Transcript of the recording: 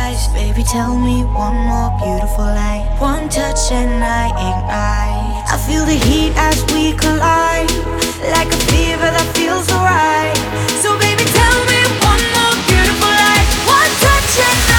eyes. Baby, tell me one more beautiful lie. One touch and I ignite. I feel the heat as we collide, like a fever that feels alright. So baby, tell me one more beautiful lie. One touch and